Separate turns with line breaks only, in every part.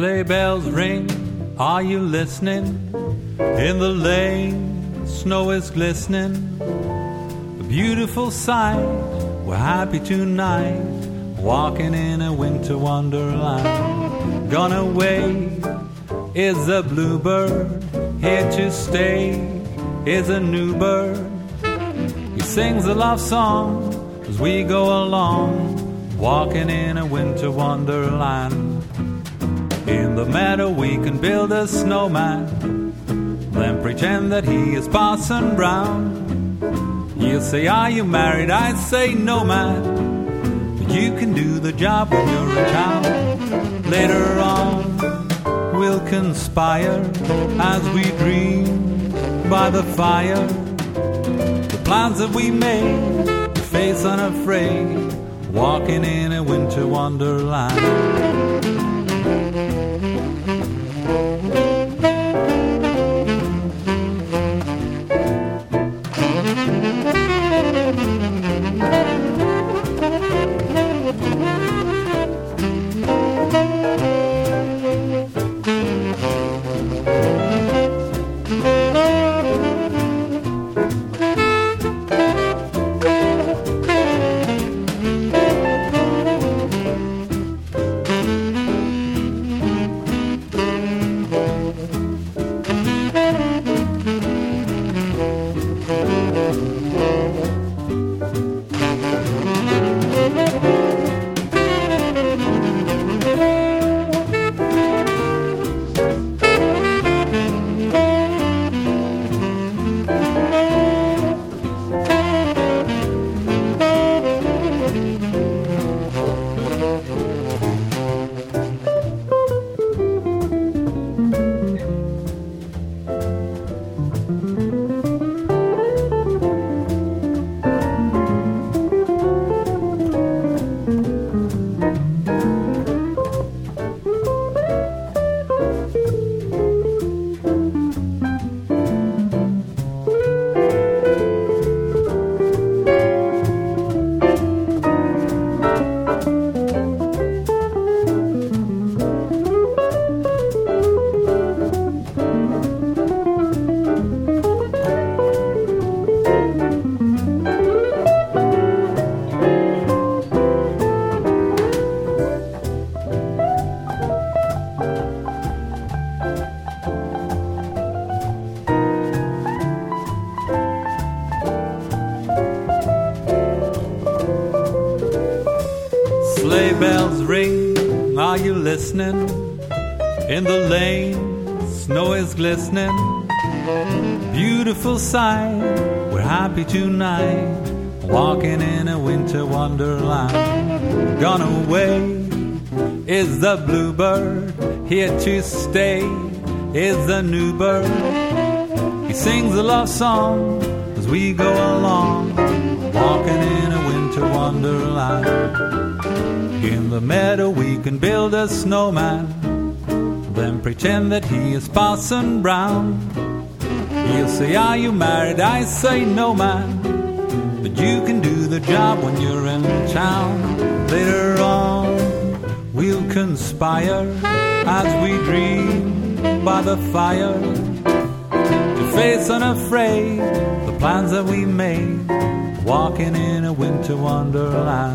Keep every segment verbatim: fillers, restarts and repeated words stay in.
Sleigh bells ring, are you listening? In the lane, snow is glistening. A beautiful sight, we're happy tonight, walking in a winter wonderland. Gone away is a bluebird, here to stay is a new bird. He sings a love song as we go along, walking in a winter wonderland. In the meadow we can build a snowman, then pretend that he is Parson Brown. He'll say, are you married? I say, no man, but you can do the job when you're in town. Later on we'll conspire as we dream by the fire. The plans that we made, we face unafraid, walking in a winter wonderland. Sleigh bells ring, are you listening? In the lane, snow is glistening. Beautiful sight, we're happy tonight, walking in a winter wonderland. Gone away is the bluebird, here to stay is the new bird. He sings a love song as we go along, walking in a winter wonderland. In the meadow we can build a snowman, then pretend that he is Parson Brown. He'll say, are you married? I say, no man, but you can do the job when you're in town. Later on we'll conspire as we dream by the fire, to face unafraid the plans that we made, walking in a winter wonderland.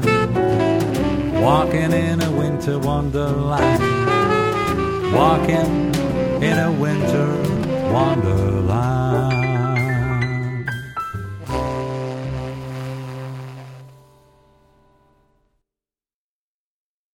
Walking in a winter wonderland. Walking in a winter wonderland.